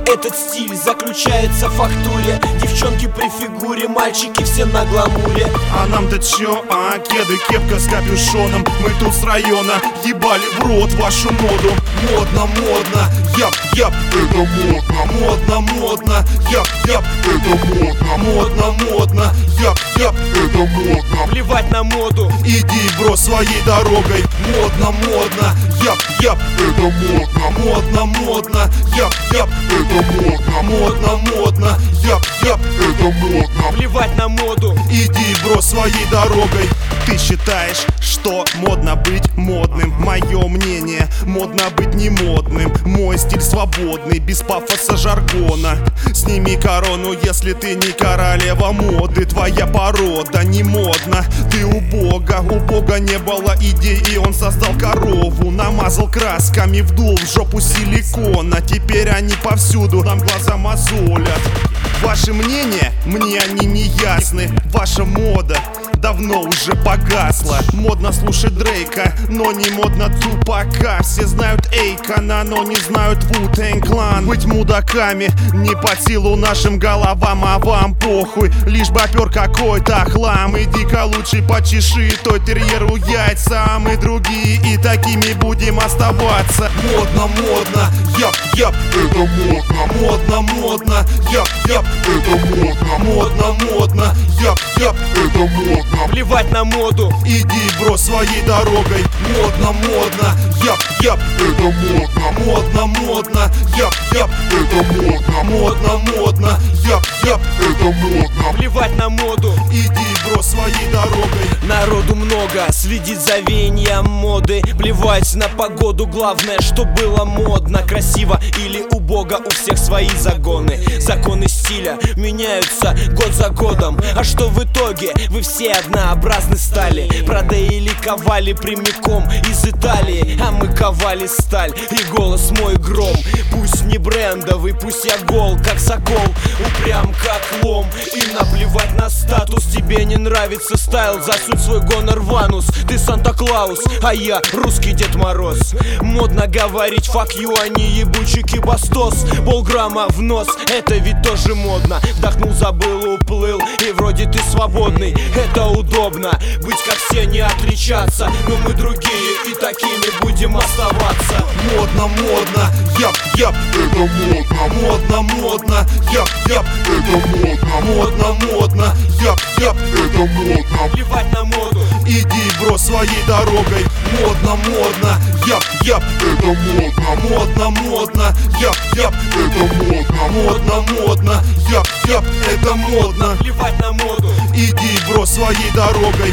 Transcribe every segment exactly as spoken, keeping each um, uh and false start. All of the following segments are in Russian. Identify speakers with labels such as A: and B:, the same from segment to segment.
A: Этот стиль заключается в фактуре. Девчонки при фигуре, мальчики все на гламуре.
B: А нам-то чё, а? Кеды, кепка с капюшоном. Мы тут с района ебали в рот вашу моду. Модно, модно, яп, яп, это модно. Модно, модно, яп, яп, это модно. Модно, модно, яп, яп, это модно.
A: Плевать на моду,
B: иди, бро, своей дорогой. Модно, модно, яп, яп, это модно. Модно, модно, яп, яп, это модно. Модно, модно, яп, яп, это модно.
A: плевать на моду.
B: Иди, бро, своей дорогой. Ты считаешь, что модно быть модным? Мое мнение, модно быть не модным. Мой стиль свободный, без пафоса жаргона. Сними корону, если ты не королева моды. Твоя порода не модна, ты у Бога. У Бога не было идей, и он создал корову. Намазал красками, вдул в жопу силикона. Теперь они повсюду, нам глаза мозолят. Ваши мнения, мне они не ясны. Ваша мода давно уже погасла. Модно слушать Дрейка, но не модно Тупака. Все знают Эйкона, но не знают Wu-Tang Clan. Быть мудаками не под силу нашим головам, а вам похуй, лишь бы опер какой-то хлам. Иди-ка лучше почеши той терьеру яйца, а мы другие и такими будем оставаться. Модно, модно, яп, яп, это модно. Модно, модно, яп, яп, это модно. Модно, модно, яп, яп, это модно.
A: Плевать на моду,
B: иди, бро, своей дорогой. Модно, модно, яп, яп, это модно. Модно, модно, яп, яп, это модно. Модно, модно, яп, яп, это модно.
A: плевать на моду.
B: Иди, бро, своей дорогой.
A: Народу много, следит за веянием моды. Плевать на погоду, главное, что было модно. Красиво или убого, у всех свои загоны. Законы стиля меняются год за годом. А что в итоге? Вы все однообразны стали. Продеили ковали прямиком из Италии. А мы ковали сталь, и голос мой гром. Пусть не брендовый, пусть я гол, как сокол. Упрям, как лом, и наплевать на статус. Тебе не нравится стайл, засунь свой гонор в анус. Ты Санта-Клаус, а я русский Дед Мороз. Модно говорить fuck you, а не ебучий кибастос. Полграмма в нос, это ведь тоже модно. Вдохнул, забыл, уплыл, и вроде ты свободный. Это удобно, быть как все, не отличаться. Но мы другие, и такими будем оставаться.
B: Модно, модно, яп, яп, это модно. Модно, модно, яп, яп, это модно. Модно, модно, яп, яп, это модно.
A: Плевать на моду,
B: иди, бро, своей дорогой. Модно, модно, яп, яп, это модно. Модно, модно, яп, яп, это модно. Модно, модно, яп, яп, это модно.
A: плевать на моду.
B: Иди, бро, своей дорогой.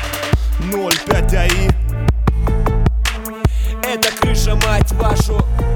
B: ноль пять АИ.
A: Это крыша, мать вашу.